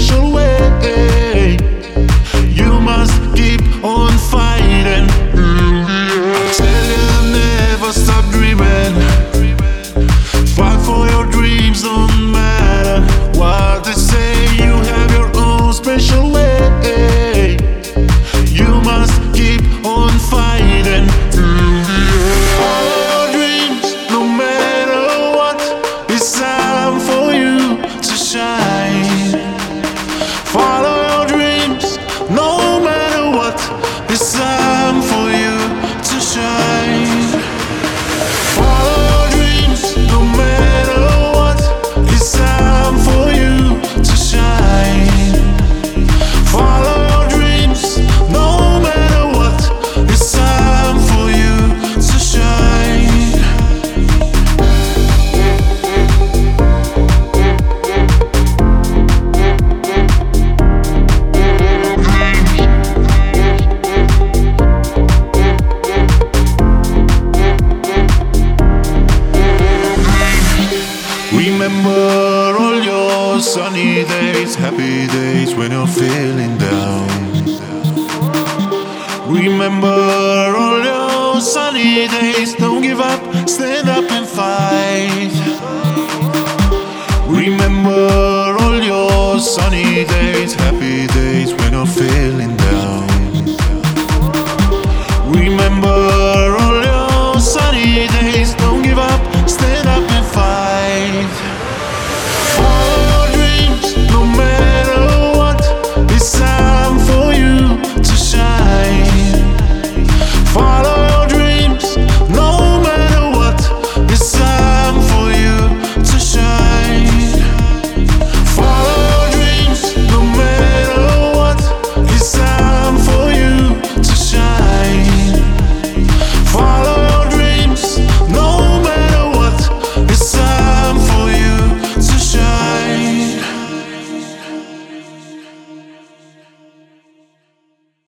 special way. You must keep on fighting. Tell you never stop dreaming. Fight for your dreams, don't matter what they say. You have your own special way. You must keep on fighting. Follow your dreams, no matter what. It's time for you to shine. Follow your dreams, no matter what. It's time for you to shine. Follow your dreams, no matter what. It's time for you to shine. Follow your dreams, no matter what. It's time for you to shine. Remember all your sunny days, happy days when you're feeling down. Remember all your sunny days, don't give up, stand up and fight. Remember all your sunny days,